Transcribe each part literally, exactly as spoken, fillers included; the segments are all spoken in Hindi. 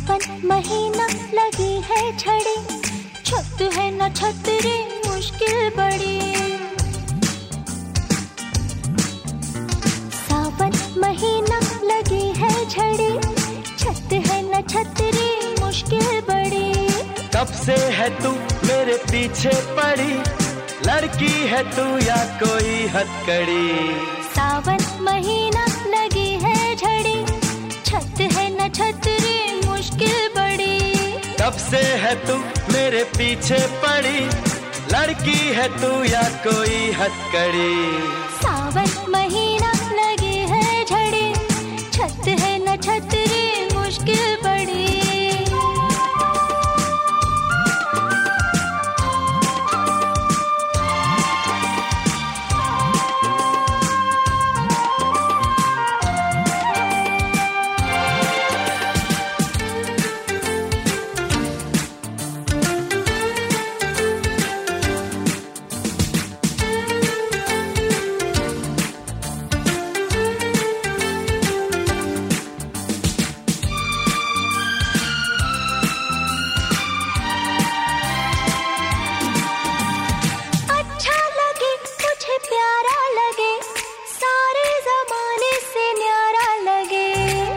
सावन महीना लगी है झड़ी, छत है न छतरी मुश्किल बड़ी। सावन महीना लगी है झड़ी, छत है न छतरी मुश्किल बड़ी। कब से है तू मेरे पीछे पड़ी, लड़की है तू या कोई हथकड़ी। सावन महीना लगी है झड़ी, छत है न छतरी मुश्किल बड़ी। कब से है तू मेरे पीछे पड़ी, लड़की है तू या कोई हथकड़ी। सावन महीना लगी है झड़ी, छत है न छतरी मुश्किल बड़ी। प्यारा लगे, सारे जमाने से न्यारा लगे।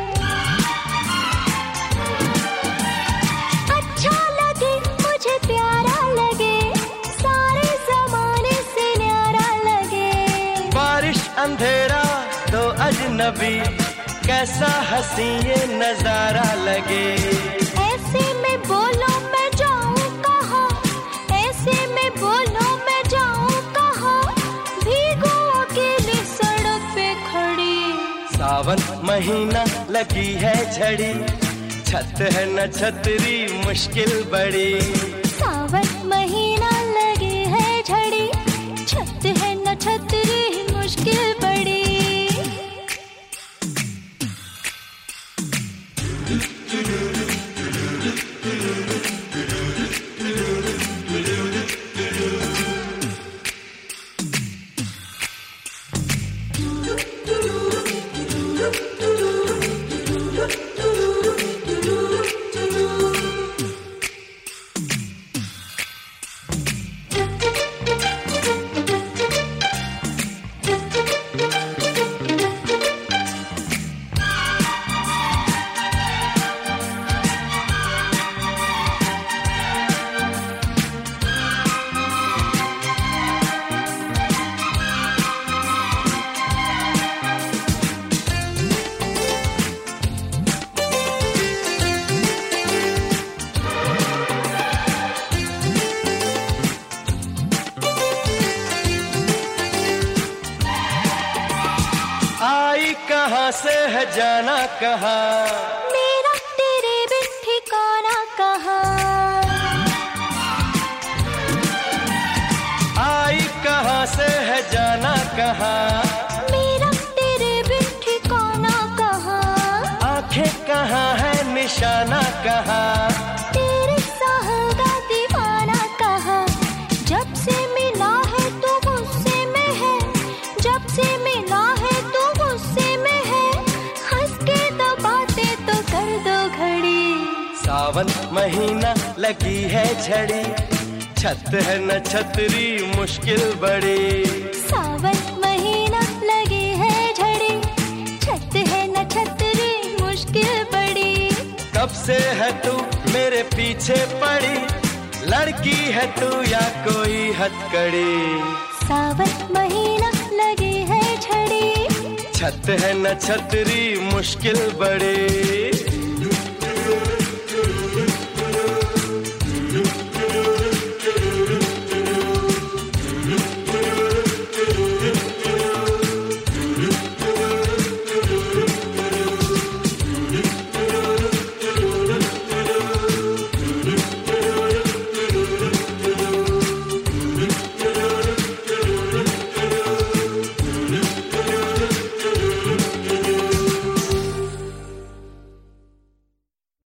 अच्छा लगे मुझे प्यारा लगे, सारे जमाने से न्यारा लगे। बारिश अंधेरा तो अजनबी, कैसा हंसी ये नजारा लगे। ऐसे में बोलो मैं जाऊं कहाँ, ऐसे में बोलो मैं जाऊं सावन महीना लगी है झड़ी, छत है न छतरी मुश्किल बड़ी। सावन महीना लगी है झड़ी, छत है न छतरी मुश्किल बड़ी। आई कहाँ से है जाना कहाँ, मेरा तेरे बिन ठिकाना कहाँ। आई कहाँ से है जाना कहाँ, मेरा तेरे बिन ठिकाना कहाँ। आंखें कहाँ है निशाना कहाँ, तेरे साहगा दीवाना कहाँ। जब से मिला है तू गुस्से में है, जब से मिला है तू गुस्से में है। हंस के दबाते तो कर दो घड़ी। सावन महीना लगी है झड़ी, छत है न छतरी मुश्किल बड़ी। सावन महीना लगी है झड़ी, छत है न छतरी मुश्किल बड़ी। कब से है तू मेरे पीछे पड़ी, लड़की है तू या कोई हथकड़ी। सावन महीना लगी है झड़ी, छत है न छतरी मुश्किल बड़ी।